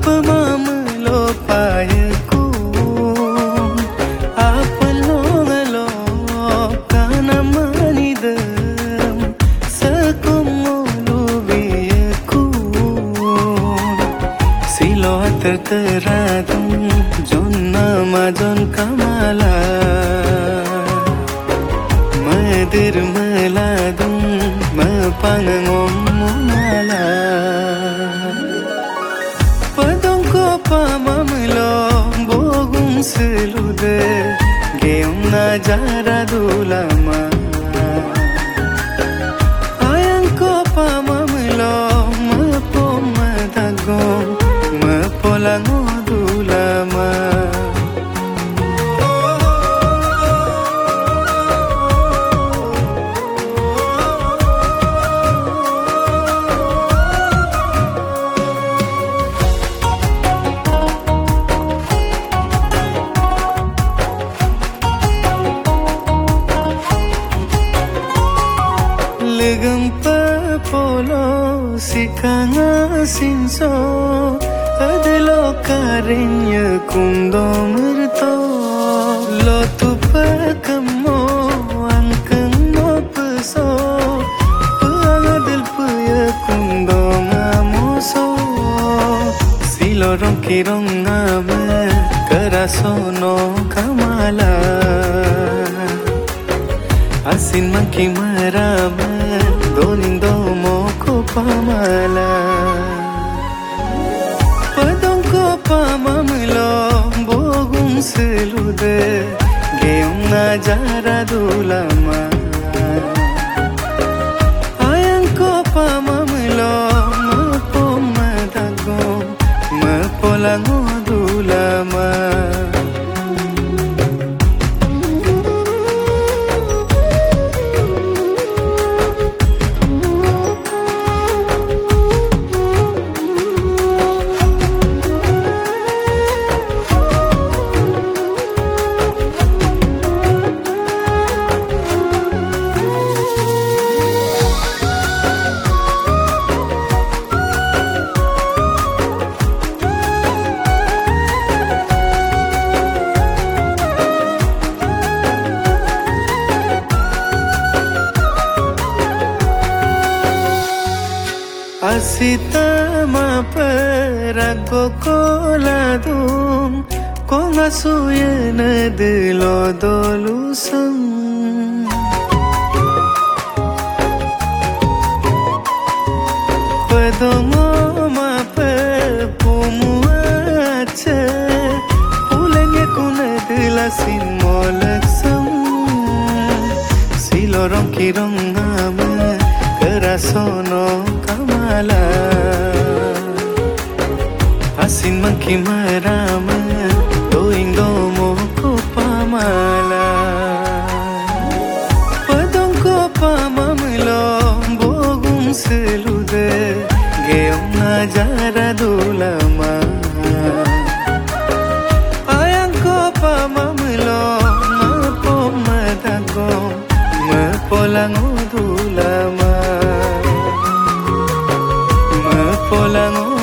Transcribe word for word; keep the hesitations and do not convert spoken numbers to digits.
pamam lo payaku apalo ngalo kana manidam sakumulu biyaku silo terteradum jonna majon kamala madir maladum mapangom mala padong ko pamamlo bogum selude geum na jara dulama ayang ko pamamlo mapom madagom mapolango dulama legam pa polo sikanga sinso adelo karinya kundo merto lo tu pa kamo angkang mo peso pangadel puya kundo ngamoso silo rong kirong ngame karasono kamala asin maki marama donindo mo ko pamala padong ko pamamlo bogum selude geum na jara dulama ayang ko pamamlo mapom madagom mapolango dulama asita ma perago koladum konga suyena dilo dolusam padongo ma pe pumuache ulenge kuna dila sin molaksam silorong kirong ngama kerasono kamala asin maki marama doing domo ko pamala padong ko pamamlo bogum selude geum na jara dulama ayang ko pamamlo mapom madagom mapolango dulama mapolango